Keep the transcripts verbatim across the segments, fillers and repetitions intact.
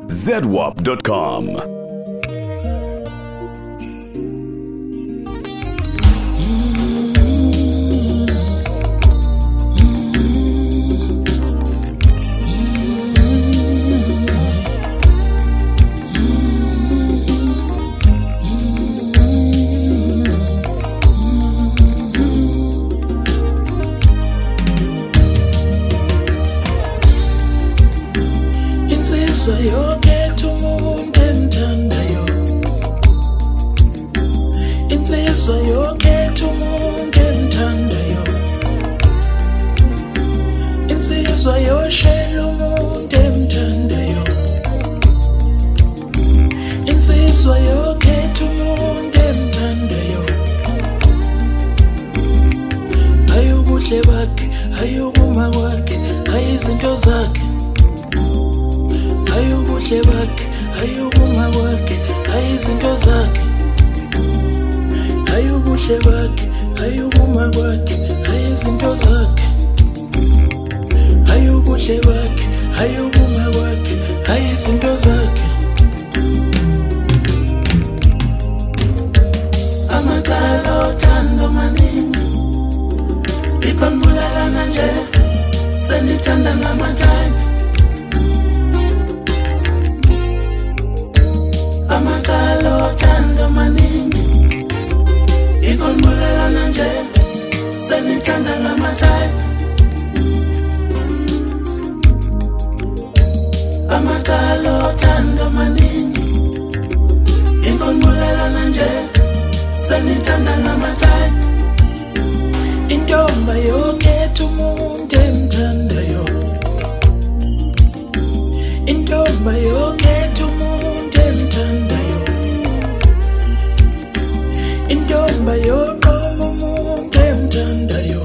Z W A P dot com. Insizwa yokhetha umuntu emthandayo. Insizwa yokhetha umuntu emthandayo. Insizwa yoshela umuntu emthandayo. Insizwa yokhetha umuntu emthandayo. Ayobuhle bakhe, ayobuma kwakhe, ayizinto zakhe. Ayubuhle bakhe, ayubuma kwakhe, ayizinto zakhe. Ayubuhle bakhe, ayubuma kwakhe, ayizinto zakhe. Ayubuhle bakhe, ayubuma kwakhe, ayizinto zakhe. Amatalo othando maningi, ikhonbulalana nje, senithanda ngamathayi. Amatalo othando maningi, ikhonbulalana nje, senithanda ngamathayi. Amatalo othando maningi, ikhonbulalana nje, senithanda ngamathayi. Intomba yokhetha umuntu emthandayo. Intomba yokhetha umuntu emthandayo. Intomba yoqoma umuntu emthandayo.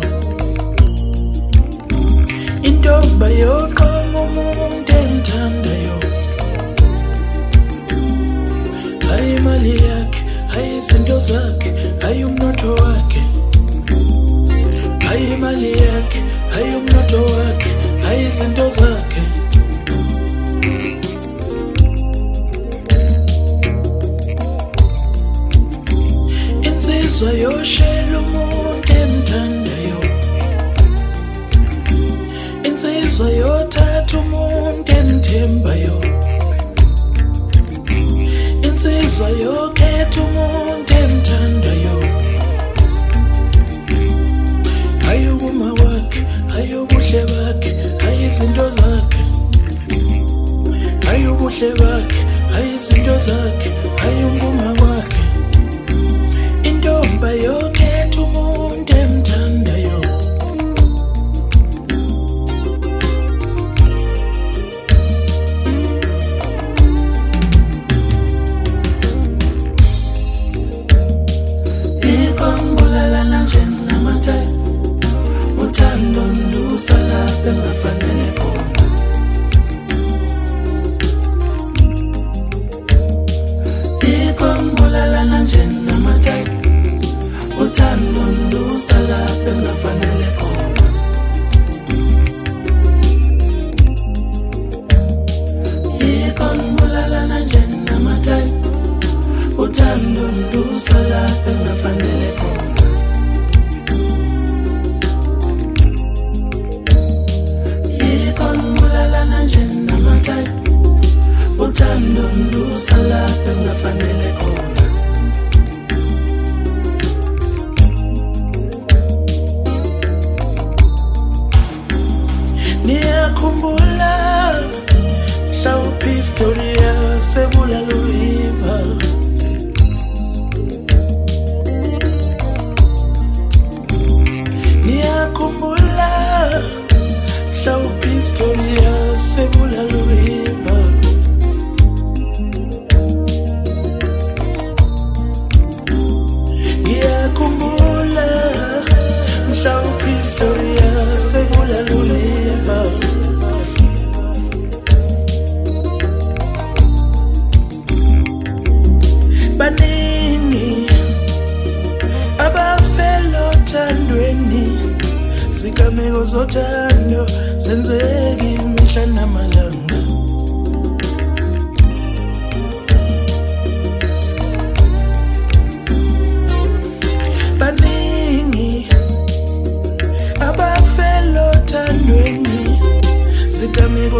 Intomba yoqoma umuntu emthandayo. Hayi imali yakhe, hayi izinto zakhe, hayi umnotho wakhe. Hayi imali yakhe, hayi umnotho wakhe, hayi izinto zakhe. Insizwa yoshela umuntu emthandayo. Insizwa yothatha umuntu emthembayo. Insizwa yokhetha umuntu emthandayo. Ayubuma kwakhe, ayubuhle bakhe, ayizinto zakhe. Ayubuhle bakhe, ayizinto zakhe, ayumbuma kwakhe. Intomba yokhetha umuntu emthandayo. Ikhonbulalana nje ngamathayi, uthando lusa lapho engafanele khona. Ikhonbulalana nje ngamathayi, uthando lusa lapho engafanele khona. Ikhonbulalana nje ngamathayi, uthando lusa lapho engafanele khona. Ikhonbulalana nje ngamathayi, uthando lusa lapho engafanele khona. Niyakhumbula mhlawumbe istory yaseBulalo River. Niyakhumbula mhlawumbe istory yaseBulalo River. Niyakhumbula mhlawumbe istory yaseBulalo River. Baningi abafela othandweni, zigameko zothando zenzeka imihla namalanga.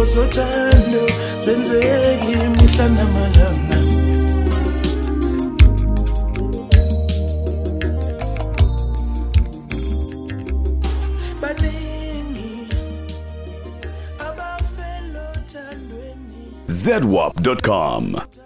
zothando zenzeki imihla namalanga. Z W A P dot com